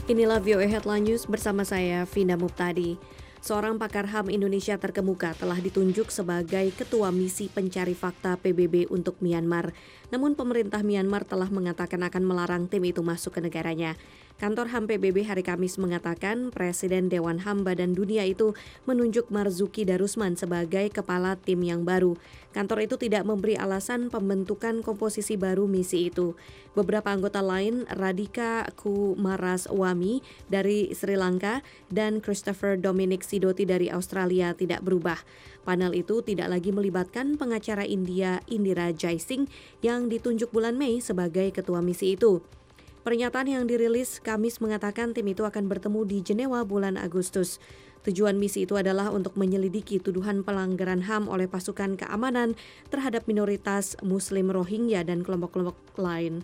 Inilah VOA Headline News bersama saya, Vina Muptadi. Seorang pakar HAM Indonesia terkemuka telah ditunjuk sebagai Ketua Misi Pencari Fakta PBB untuk Myanmar. Namun pemerintah Myanmar telah mengatakan akan melarang tim itu masuk ke negaranya. Kantor HAM PBB hari Kamis mengatakan Presiden Dewan HAM Badan Dunia itu menunjuk Marzuki Darusman sebagai kepala tim yang baru. Kantor itu tidak memberi alasan pembentukan komposisi baru misi itu. Beberapa anggota lain, Radhika Kumaraswamy dari Sri Lanka dan Christopher Dominic Sidoti dari Australia tidak berubah. Panel itu tidak lagi melibatkan pengacara India Indira Jaising yang ditunjuk bulan Mei sebagai ketua misi itu. Pernyataan yang dirilis Kamis mengatakan tim itu akan bertemu di Jenewa bulan Agustus. Tujuan misi itu adalah untuk menyelidiki tuduhan pelanggaran HAM oleh pasukan keamanan terhadap minoritas Muslim Rohingya dan kelompok-kelompok lain.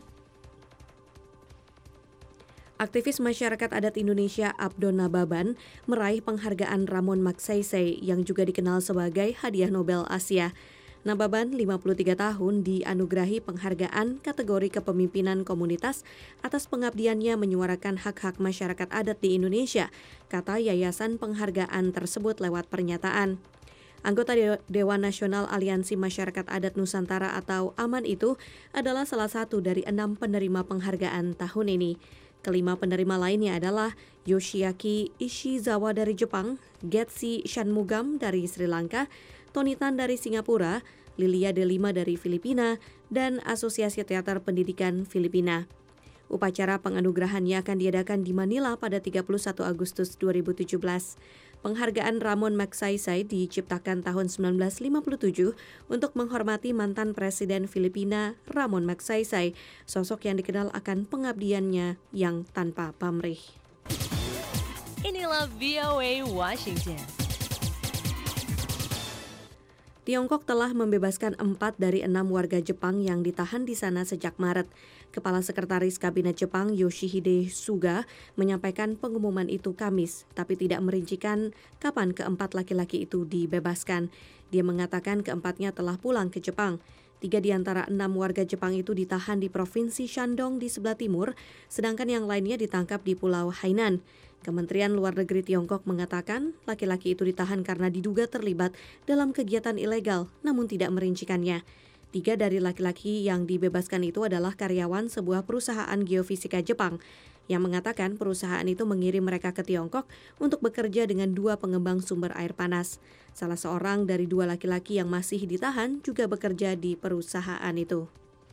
Aktivis masyarakat adat Indonesia Abdon Nababan meraih penghargaan Ramon Magsaysay yang juga dikenal sebagai Hadiah Nobel Asia. Nababan, 53 tahun, dianugerahi penghargaan kategori kepemimpinan komunitas atas pengabdiannya menyuarakan hak-hak masyarakat adat di Indonesia, kata yayasan penghargaan tersebut lewat pernyataan. Anggota Dewan Nasional Aliansi Masyarakat Adat Nusantara atau AMAN itu adalah salah satu dari 6 penerima penghargaan tahun ini. Kelima penerima lainnya adalah Yoshiaki Ishizawa dari Jepang, Getsi Shanmugam dari Sri Lanka, Tony Tan dari Singapura, Lilia Delima dari Filipina, dan Asosiasi Teater Pendidikan Filipina. Upacara penganugerahannya akan diadakan di Manila pada 31 Agustus 2017. Penghargaan Ramon Magsaysay diciptakan tahun 1957 untuk menghormati mantan Presiden Filipina Ramon Magsaysay, sosok yang dikenal akan pengabdiannya yang tanpa pamrih. Inilah VOA Washington. Tiongkok telah membebaskan 4 dari 6 warga Jepang yang ditahan di sana sejak Maret. Kepala Sekretaris Kabinet Jepang Yoshihide Suga menyampaikan pengumuman itu Kamis, tapi tidak merincikan kapan keempat laki-laki itu dibebaskan. Dia mengatakan keempatnya telah pulang ke Jepang. 3 di antara 6 warga Jepang itu ditahan di Provinsi Shandong di sebelah timur, sedangkan yang lainnya ditangkap di Pulau Hainan. Kementerian Luar Negeri Tiongkok mengatakan laki-laki itu ditahan karena diduga terlibat dalam kegiatan ilegal, namun tidak merincikannya. 3 dari laki-laki yang dibebaskan itu adalah karyawan sebuah perusahaan geofisika Jepang, yang mengatakan perusahaan itu mengirim mereka ke Tiongkok untuk bekerja dengan 2 pengembang sumber air panas. Salah seorang dari 2 laki-laki yang masih ditahan juga bekerja di perusahaan itu.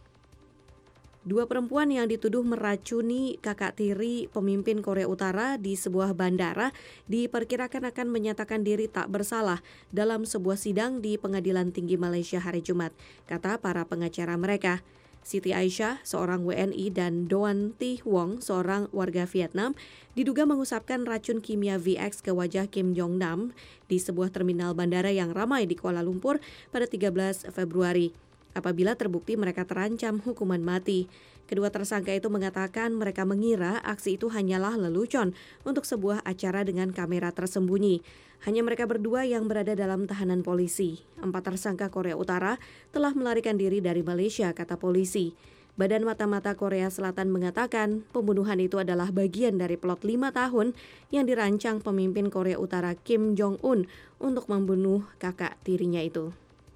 2 perempuan yang dituduh meracuni kakak tiri pemimpin Korea Utara di sebuah bandara diperkirakan akan menyatakan diri tak bersalah dalam sebuah sidang di Pengadilan Tinggi Malaysia hari Jumat, kata para pengacara mereka. Siti Aisyah, seorang WNI, dan Doan Thi Wong, seorang warga Vietnam, diduga mengusapkan racun kimia VX ke wajah Kim Jong-nam di sebuah terminal bandara yang ramai di Kuala Lumpur pada 13 Februari. Apabila terbukti mereka terancam hukuman mati. Kedua tersangka itu mengatakan mereka mengira aksi itu hanyalah lelucon untuk sebuah acara dengan kamera tersembunyi. Hanya mereka berdua yang berada dalam tahanan polisi. 4 tersangka Korea Utara telah melarikan diri dari Malaysia, kata polisi. Badan Mata-Mata Korea Selatan mengatakan pembunuhan itu adalah bagian dari plot 5 tahun yang dirancang pemimpin Korea Utara Kim Jong-un untuk membunuh kakak tirinya itu.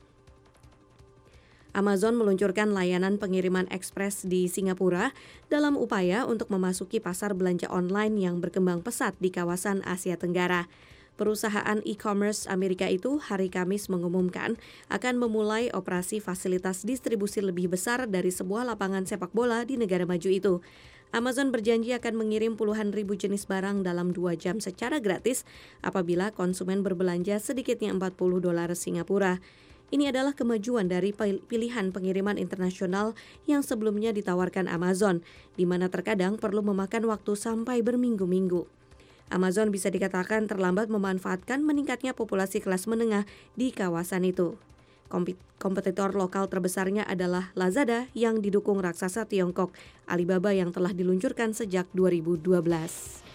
Amazon meluncurkan layanan pengiriman ekspres di Singapura dalam upaya untuk memasuki pasar belanja online yang berkembang pesat di kawasan Asia Tenggara. Perusahaan e-commerce Amerika itu hari Kamis mengumumkan akan memulai operasi fasilitas distribusi lebih besar dari sebuah lapangan sepak bola di negara maju itu. Amazon berjanji akan mengirim puluhan ribu jenis barang dalam 2 jam secara gratis apabila konsumen berbelanja sedikitnya $40 Singapura. Ini adalah kemajuan dari pilihan pengiriman internasional yang sebelumnya ditawarkan Amazon, di mana terkadang perlu memakan waktu sampai berminggu-minggu. Amazon bisa dikatakan terlambat memanfaatkan meningkatnya populasi kelas menengah di kawasan itu. Kompetitor lokal terbesarnya adalah Lazada yang didukung raksasa Tiongkok, Alibaba yang telah diluncurkan sejak 2012.